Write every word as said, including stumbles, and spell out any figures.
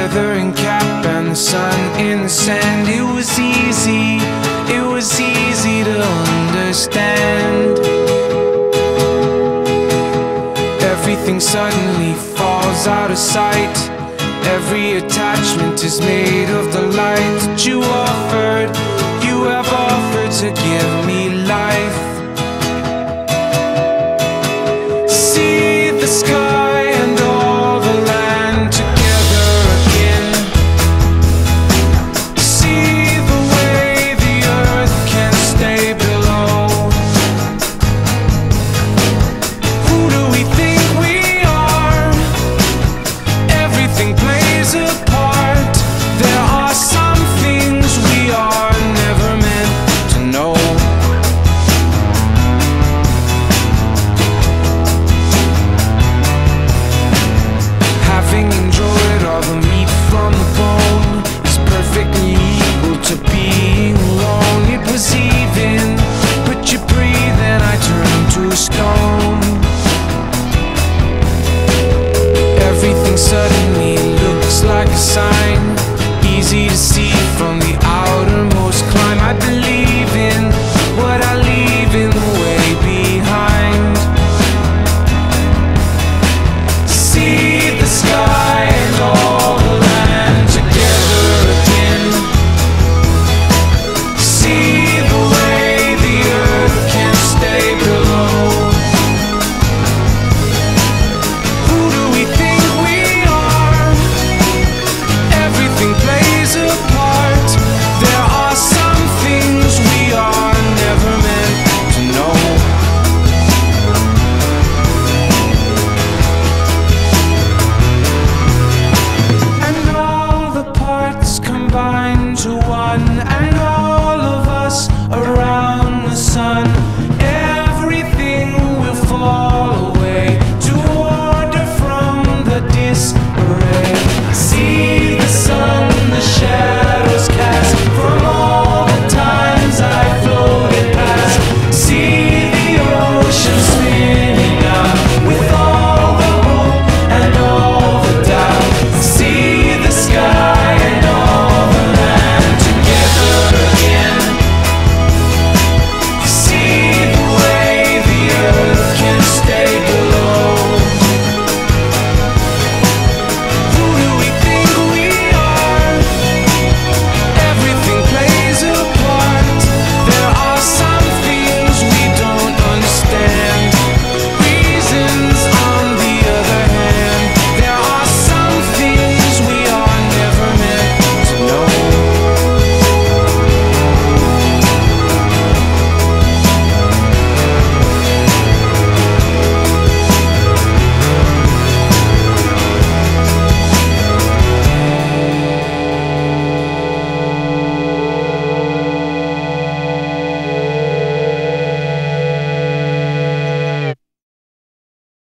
feather and cap and the sun in the sand. It was easy, it was easy to understand. Everything suddenly falls out of sight. Every attachment is made of the light that you offered. You have offered to give me life. See the sky and all the land together again. See the way the earth can stay below. Who do we think we are? Everything plays a part. There are some things we are never meant to know. Having enjoyed all the meat from the bone is perfectly equal to being alone. It was even, but you breathe and I turn to stone. Everything suddenly looks like a sign, easy to